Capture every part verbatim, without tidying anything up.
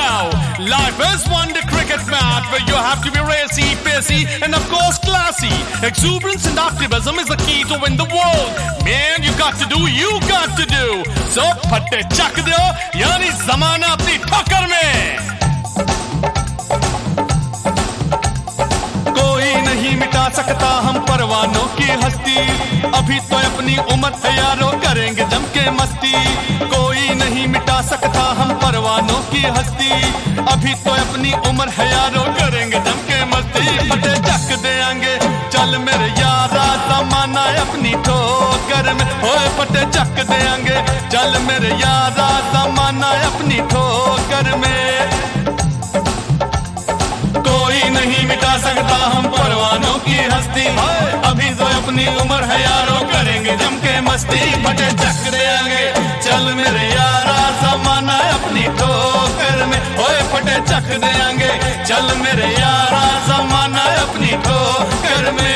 now. Life is one day cricket match where you have to be racy, pacey, and of course classy. Exuberance and optimism is the key to win the world. Man, you got to do, you got to do. So फट्टे चक दो, यानी ज़माना अपनी ठोकर में. कोई नहीं मिटा सकता हम परवानों की हस्ती. अभी तो अपनी उम्र है यारो, करेंगे जम के मस्ती. कोई नहीं मिटा सकता हम परवानों की हस्ती. अभी तो अपनी उम्र है यारो, करेंगे जम के मस्ती. फटे चक देंगे चल मेरे यारा, ज़माना अपनी ठोकर में. ओए फटे चक देंगे चल मेरे यारा, ज़माना अपनी ठोकर में. कोई नहीं मिटा सकता हम परवानों की हस्ती. अभी तो अपनी उम्र है यारो, करेंगे जम के मस्ती. फटे चक देंगे चल मेरे यारा, ज़माना अपनी ठोकर में. ओए फटे चक देंगे चल मेरे यारा, ज़माना अपनी ठोकर में.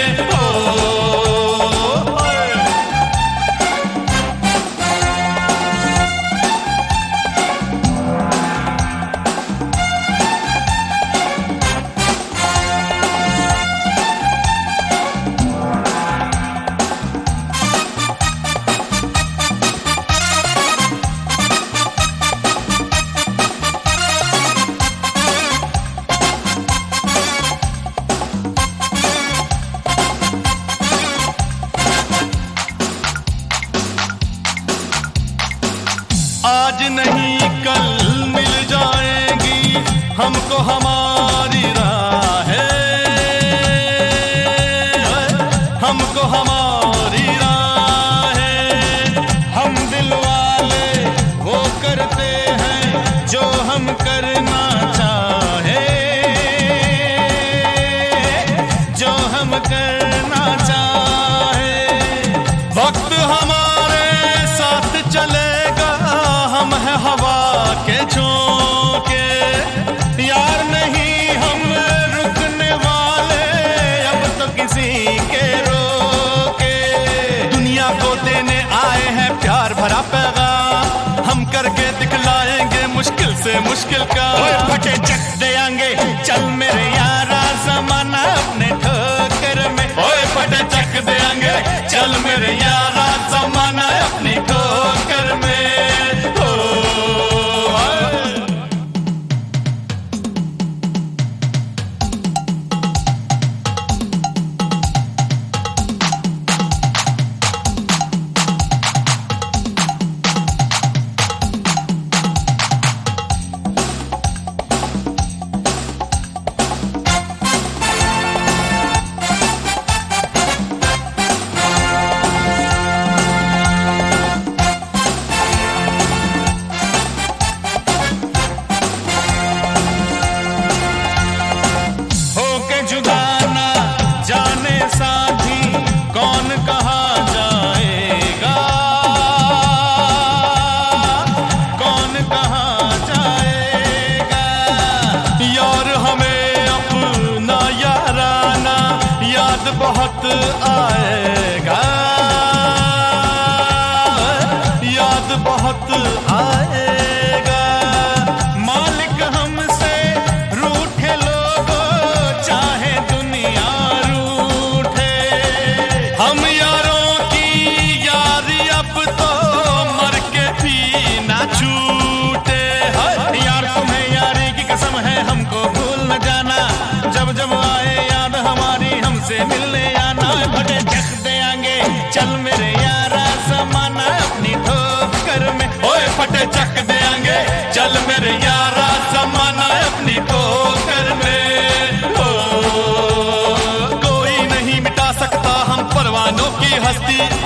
आज नहीं कल मिल जाएगी हमको हमारी राहें. हमको हमारी राहें. हम दिल वाले वो करते हैं जो हम करना चाहे. जो हम करना चाहे. वक्त हमारे साथ चलेगा, हम है हवा के झोंके. यार नहीं हम रुकने वाले, अब तो किसी के रोके. दुनिया को देने आए हैं प्यार भरा पैगाम, हम करके दिखलाएंगे मुश्किल से मुश्किल का. फटे चक देंगे चल मेरे यारा, ज़माना अपने ठोकर में. ओए फटे चक देंगे चल मेरे यारा, ज़माना अपनी ठोकर में. बहुत आएगा, याद बहुत आएगा. मालिक हमसे रूठे लोगों, चाहे दुनिया रूठे. हम यारों की यारी अब तो मर के भी ना छूटे. यार तुम्हें यारी की कसम है, हमको भूल न जाना. जब जब आए याद हमारी, हमसे मिलने आना. फटे चक देंगे चल मेरे यारा, ज़माना अपनी ठोकर में. ओए फटे चक देंगे चल मेरे यारा, ज़माना अपनी ठोकर में. ओ, कोई नहीं मिटा सकता हम परवानों की हस्ती.